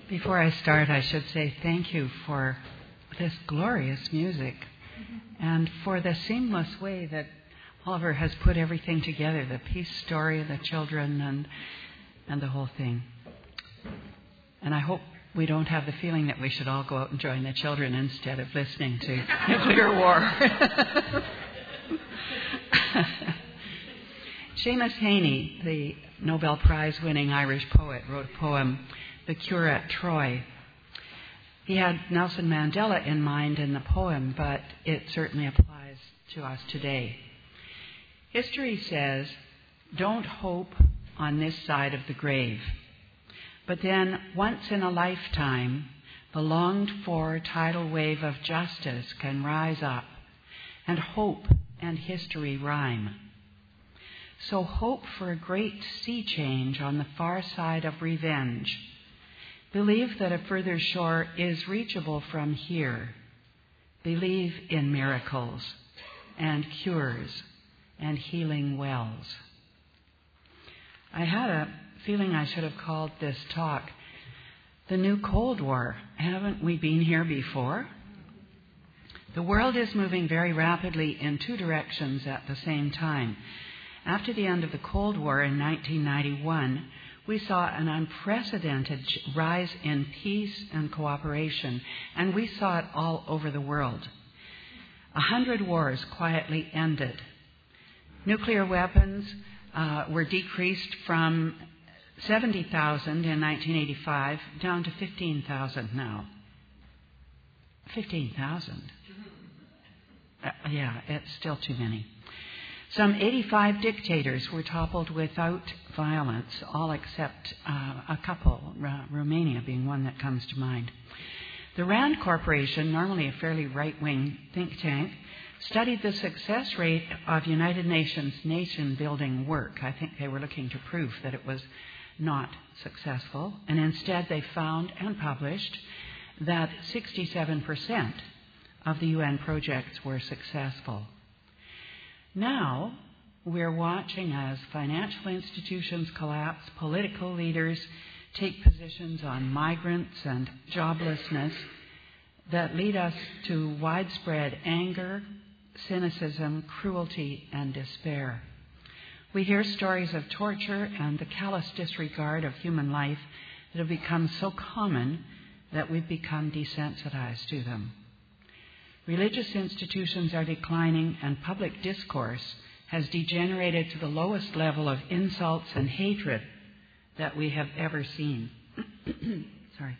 Before I start, I should say thank you for this glorious music and for the seamless way that Oliver has put everything together, the peace story, the children, and the whole thing. And I hope we don't have the feeling that we should all go out and join the children instead of listening to nuclear war. Seamus Heaney, the Nobel Prize-winning Irish poet, wrote a poem, The Cure at Troy. He had Nelson Mandela in mind in the poem, but it certainly applies to us today. History says, don't hope on this side of the grave. But then, once in a lifetime, the longed-for tidal wave of justice can rise up, and hope and history rhyme. So hope for a great sea change on the far side of revenge. Believe that a further shore is reachable from here. Believe in miracles and cures and healing wells. I had a feeling I should have called this talk The New Cold War. Haven't we been here before? The world is moving very rapidly in two directions at the same time. After the end of the Cold War in 1991, we saw an unprecedented rise in peace and cooperation, and we saw it all over the world. 100 wars quietly ended. Nuclear weapons were decreased from 70,000 in 1985 down to 15,000 now. 15,000? Yeah, it's still too many. Some 85 dictators were toppled without violence, all except a couple, Romania being one that comes to mind. The RAND Corporation, normally a fairly right-wing think tank, studied the success rate of United Nations nation-building work. I think they were looking to prove that it was not successful, and instead they found and published that 67% of the UN projects were successful. Now, we're watching as financial institutions collapse, political leaders take positions on migrants and joblessness that lead us to widespread anger, cynicism, cruelty, and despair. We hear stories of torture and the callous disregard of human life that have become so common that we've become desensitized to them. Religious institutions are declining, and public discourse has degenerated to the lowest level of insults and hatred that we have ever seen. Sorry.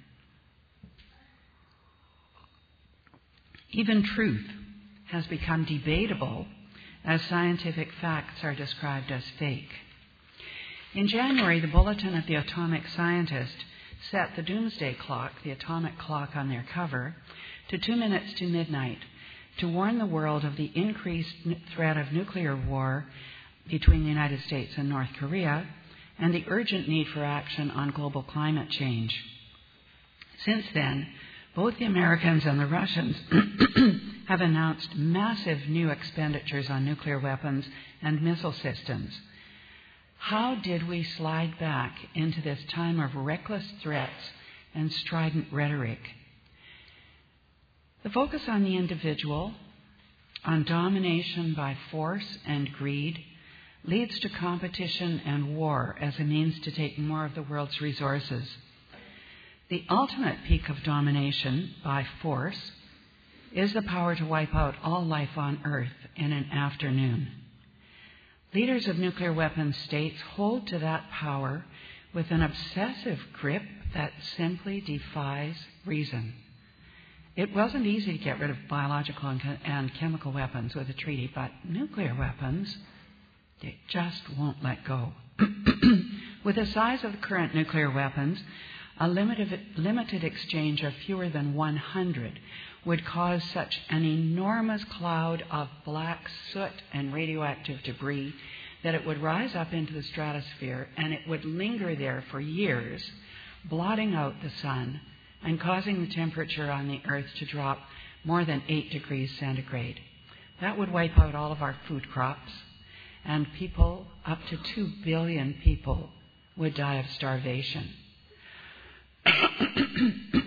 Even truth has become debatable as scientific facts are described as fake. In January, the Bulletin of the Atomic Scientist set the doomsday clock, the atomic clock on their cover, to 2 minutes to midnight to warn the world of the increased threat of nuclear war between the United States and North Korea and the urgent need for action on global climate change. Since then, both the Americans and the Russians have announced massive new expenditures on nuclear weapons and missile systems. How did we slide back into this time of reckless threats and strident rhetoric? The focus on the individual, on domination by force and greed, leads to competition and war as a means to take more of the world's resources. The ultimate peak of domination by force is the power to wipe out all life on Earth in an afternoon. Leaders of nuclear weapons states hold to that power with an obsessive grip that simply defies reason. It wasn't easy to get rid of biological and chemical weapons with a treaty, but nuclear weapons, they just won't let go. With the size of the current nuclear weapons, a limited exchange of fewer than 100 would cause such an enormous cloud of black soot and radioactive debris that it would rise up into the stratosphere and it would linger there for years, blotting out the sun and causing the temperature on the Earth to drop more than 8 degrees centigrade. That would wipe out all of our food crops, and people, up to 2 billion people, would die of starvation.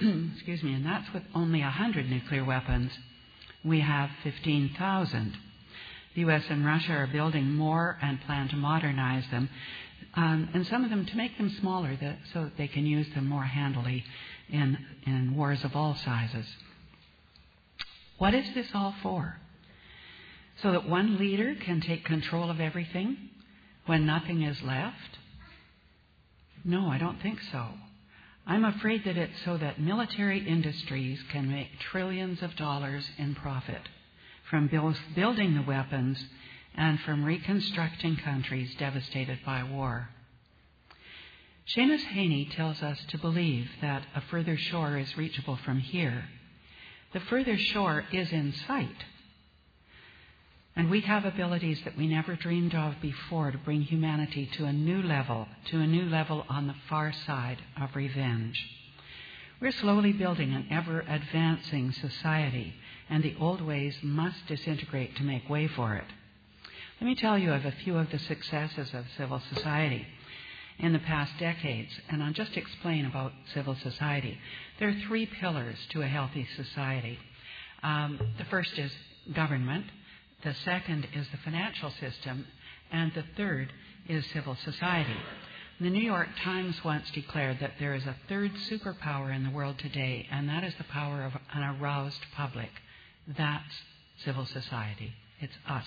excuse me, and that's with only 100 nuclear weapons. We have 15,000. The U.S. and Russia are building more and plan to modernize them, and some of them to make them smaller so that they can use them more handily in wars of all sizes. What is this all for? So that one leader can take control of everything when nothing is left? No, I don't think so. I'm afraid that it's so that military industries can make trillions of dollars in profit from building the weapons and from reconstructing countries devastated by war. Seamus Heaney tells us to believe that a further shore is reachable from here. The further shore is in sight. And we have abilities that we never dreamed of before to bring humanity to a new level on the far side of revenge. We're slowly building an ever-advancing society, and the old ways must disintegrate to make way for it. Let me tell you of a few of the successes of civil society in the past decades, and I'll just explain about civil society. There are 3 pillars to a healthy society. The first is government. The second is the financial system, and the third is civil society. The New York Times once declared that there is a third superpower in the world today, and that is the power of an aroused public. That's civil society. It's us.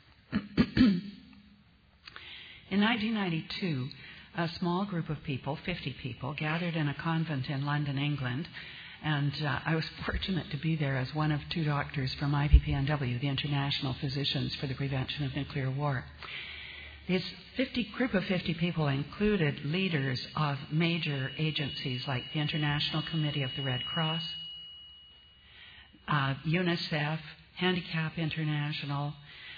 In 1992, a small group of people, 50 people, gathered in a convent in London, England, and I was fortunate to be there as one of 2 doctors from IPPNW, the International Physicians for the Prevention of Nuclear War. This group of 50 people included leaders of major agencies like the International Committee of the Red Cross, UNICEF, Handicap International,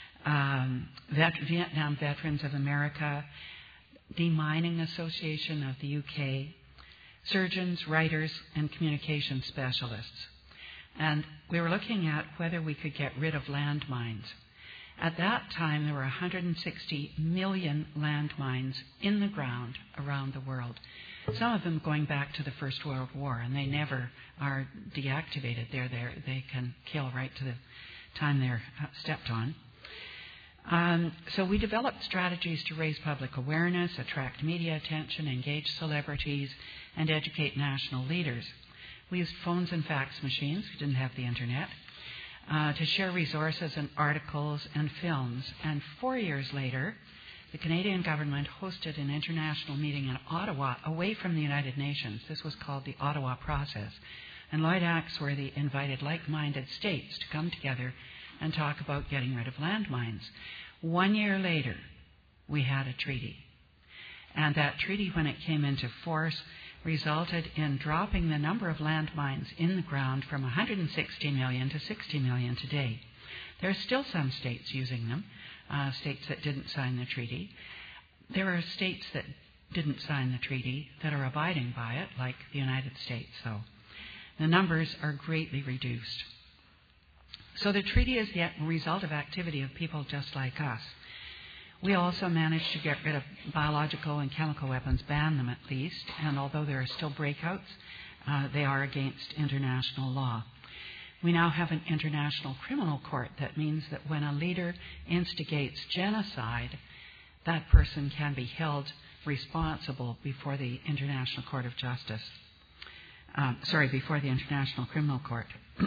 Vietnam Veterans of America, Demining Association of the UK, surgeons, writers, and communication specialists. And we were looking at whether we could get rid of landmines. At that time, there were 160 million landmines in the ground around the world, some of them going back to the First World War, and they never are deactivated. They can kill right to the time they're stepped on. So we developed strategies to raise public awareness, attract media attention, engage celebrities, and educate national leaders. We used phones and fax machines. We didn't have the internet. To share resources and articles and films. And 4 years later, the Canadian government hosted an international meeting in Ottawa away from the United Nations. This was called the Ottawa Process. And Lloyd Axworthy invited like-minded states to come together and talk about getting rid of landmines. 1 year later, we had a treaty. And that treaty, when it came into force, resulted in dropping the number of landmines in the ground from 160 million to 60 million today. There are still some states using them, states that didn't sign the treaty. There are states that didn't sign the treaty that are abiding by it, like the United States. So the numbers are greatly reduced. So the treaty is the result of activity of people just like us. We also managed to get rid of biological and chemical weapons, ban them at least, and although there are still breakouts, they are against international law. We now have an international criminal court. That means that when a leader instigates genocide, that person can be held responsible before the International Court of Justice. Before the International Criminal Court.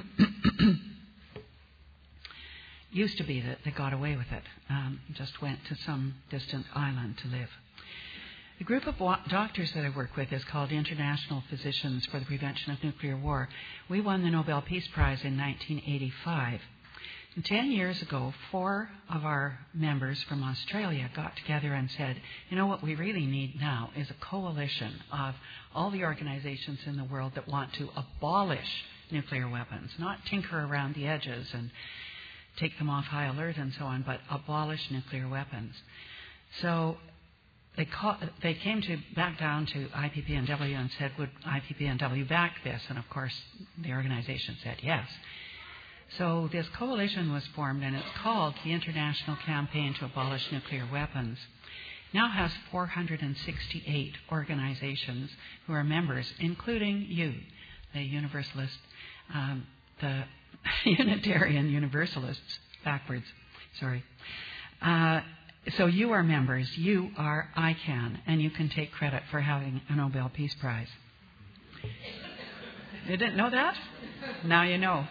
Used to be that they got away with it, just went to some distant island to live. The group of doctors that I work with is called International Physicians for the Prevention of Nuclear War. We won the Nobel Peace Prize in 1985. And 10 years ago, 4 of our members from Australia got together and said, you know what we really need now is a coalition of all the organizations in the world that want to abolish nuclear weapons, not tinker around the edges and take them off high alert and so on, but abolish nuclear weapons. So they came back down to IPPNW and said, would IPPNW back this? And of course, the organization said yes. So this coalition was formed, and it's called the International Campaign to Abolish Nuclear Weapons. It now has 468 organizations who are members, including you, the Universalist, the Unitarian Universalists, backwards, sorry. So you are members, you are ICAN, and you can take credit for having a Nobel Peace Prize. You didn't know that? Now you know.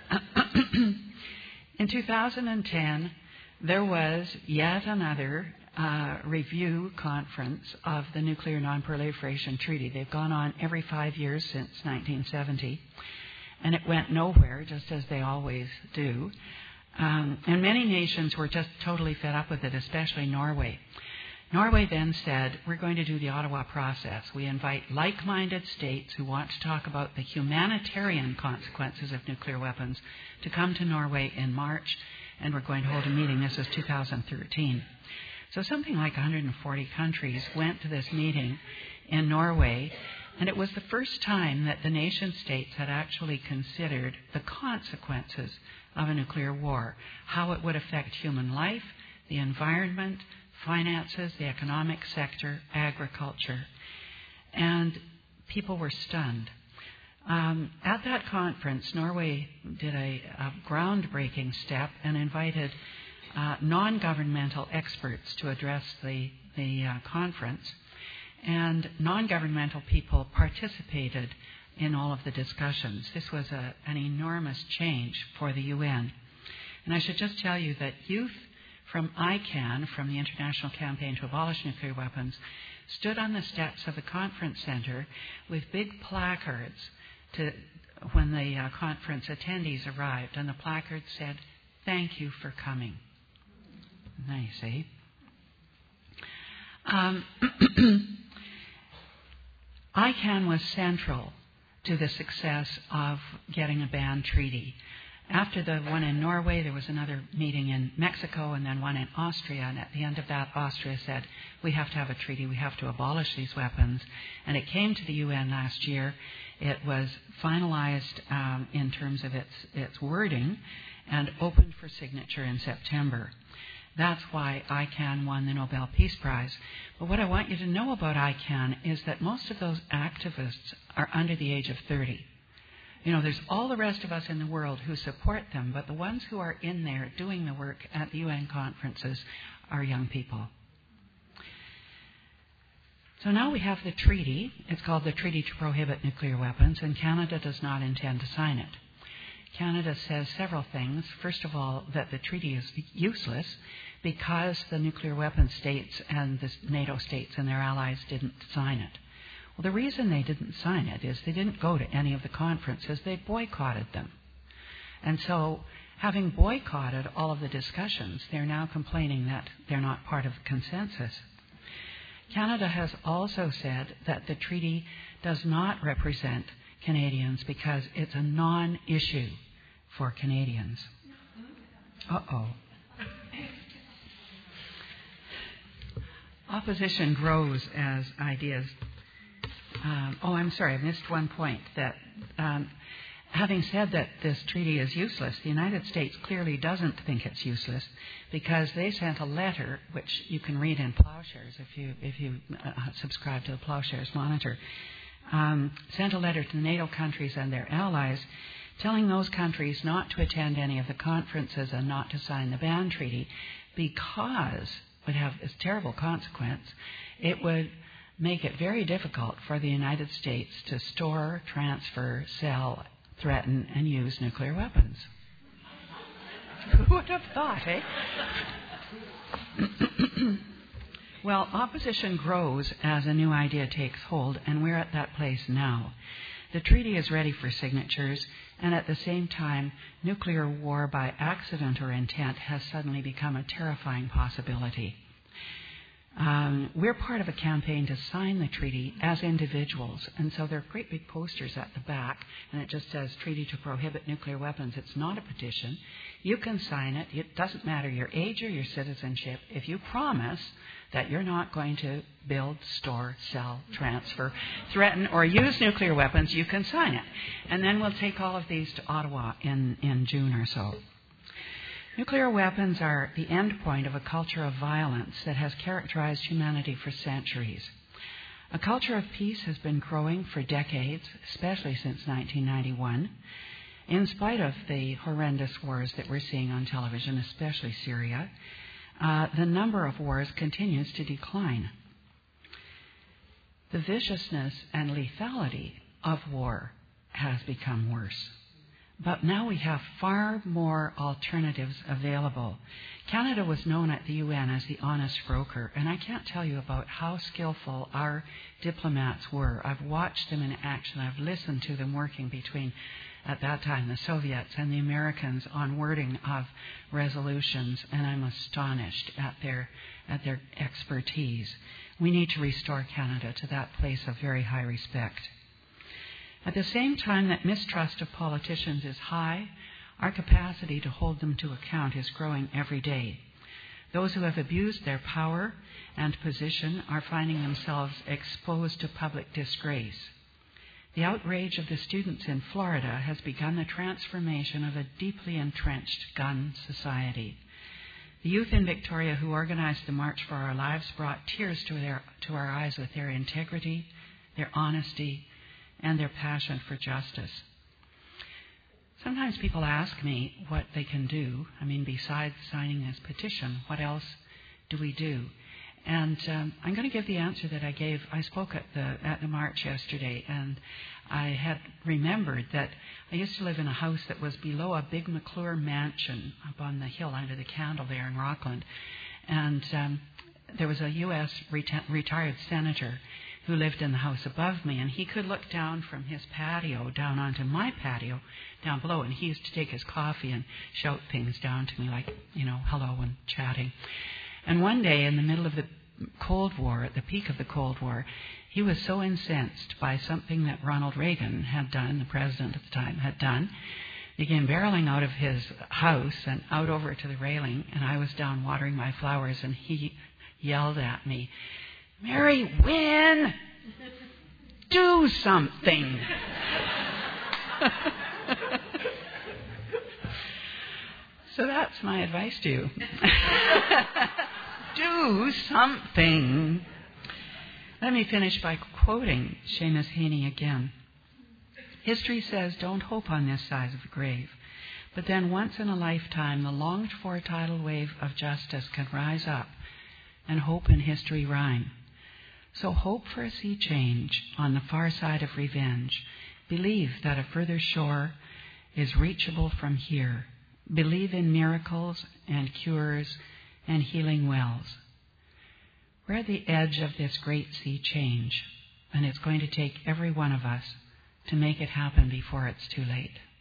In 2010, there was yet another review conference of the Nuclear Non-Proliferation Treaty. They've gone on every 5 years since 1970, and it went nowhere, just as they always do. And many nations were just totally fed up with it, especially Norway. Norway then said, we're going to do the Ottawa process. We invite like-minded states who want to talk about the humanitarian consequences of nuclear weapons to come to Norway in March, and we're going to hold a meeting. This was 2013. So something like 140 countries went to this meeting in Norway, and it was the first time that the nation-states had actually considered the consequences of a nuclear war, how it would affect human life, the environment, finances, the economic sector, agriculture. And people were stunned. At that conference, Norway did a groundbreaking step and invited non-governmental experts to address the conference. And non-governmental people participated in all of the discussions. This was an enormous change for the UN. And I should just tell you that youth from ICAN, from the International Campaign to Abolish Nuclear Weapons, stood on the steps of the conference center with big placards when the conference attendees arrived. And the placards said, "Thank you for coming." Nice, eh? ICAN was central to the success of getting a ban treaty. After the one in Norway, there was another meeting in Mexico and then one in Austria. And at the end of that, Austria said, we have to have a treaty. We have to abolish these weapons. And it came to the UN last year. It was finalized in terms of its wording and opened for signature in September. That's why ICAN won the Nobel Peace Prize. But what I want you to know about ICAN is that most of those activists are under the age of 30. You know, there's all the rest of us in the world who support them, but the ones who are in there doing the work at the UN conferences are young people. So now we have the treaty. It's called the Treaty to Prohibit Nuclear Weapons, and Canada does not intend to sign it. Canada says several things. First of all, that the treaty is useless because the nuclear weapon states and the NATO states and their allies didn't sign it. Well, the reason they didn't sign it is they didn't go to any of the conferences. They boycotted them. And so, having boycotted all of the discussions, they're now complaining that they're not part of the consensus. Canada has also said that the treaty does not represent Canadians because it's a non-issue for Canadians. Uh-oh. Opposition grows as ideas. I'm sorry, I missed one point. That having said that this treaty is useless, the United States clearly doesn't think it's useless because they sent a letter, which you can read in Plowshares if you subscribe to the Plowshares Monitor, sent a letter to the NATO countries and their allies telling those countries not to attend any of the conferences and not to sign the ban treaty because it would have this terrible consequence. It would make it very difficult for the United States to store, transfer, sell, threaten, and use nuclear weapons. Who would have thought, eh? Well, opposition grows as a new idea takes hold, and we're at that place now. The treaty is ready for signatures, and at the same time, nuclear war by accident or intent has suddenly become a terrifying possibility. We're part of a campaign to sign the treaty as individuals, and so there are great big posters at the back, and it just says Treaty to Prohibit Nuclear Weapons. It's not a petition. You can sign it. It doesn't matter your age or your citizenship. If you promise that you're not going to build, store, sell, transfer, threaten, or use nuclear weapons, you can sign it. And then we'll take all of these to Ottawa in June or so. Nuclear weapons are the end point of a culture of violence that has characterized humanity for centuries. A culture of peace has been growing for decades, especially since 1991, in spite of the horrendous wars that we're seeing on television, especially Syria. The number of wars continues to decline. The viciousness and lethality of war has become worse. But now we have far more alternatives available. Canada was known at the UN as the honest broker, and I can't tell you about how skillful our diplomats were. I've watched them in action. I've listened to them working between, at that time, the Soviets and the Americans on wording of resolutions, and I'm astonished at their expertise. We need to restore Canada to that place of very high respect. At the same time that mistrust of politicians is high, our capacity to hold them to account is growing every day. Those who have abused their power and position are finding themselves exposed to public disgrace. The outrage of the students in Florida has begun the transformation of a deeply entrenched gun society. The youth in Victoria who organized the March for Our Lives brought tears to our eyes with their integrity, their honesty, and their passion for justice. Sometimes people ask me what they can do. I mean, besides signing this petition, what else do we do? And I'm going to give the answer that I gave. I spoke at the march yesterday, and I had remembered that I used to live in a house that was below a big McClure mansion up on the hill under the Candle there in Rockland. And there was a U.S. retired senator who lived in the house above me, and he could look down from his patio down onto my patio down below, and he used to take his coffee and shout things down to me like, hello and chatting. And one day in the middle of the Cold War, at the peak of the Cold War, he was so incensed by something that Ronald Reagan had done, the president at the time had done. He came barreling out of his house and out over to the railing, and I was down watering my flowers, and he yelled at me, "Mary Wynn, do something." So that's my advice to you. Do something. Let me finish by quoting Seamus Heaney again. History says, don't hope on this side of the grave. But then once in a lifetime, the longed-for tidal wave of justice can rise up, and hope and history rhyme. So hope for a sea change on the far side of revenge. Believe that a further shore is reachable from here. Believe in miracles and cures and healing wells. We're at the edge of this great sea change, and it's going to take every one of us to make it happen before it's too late.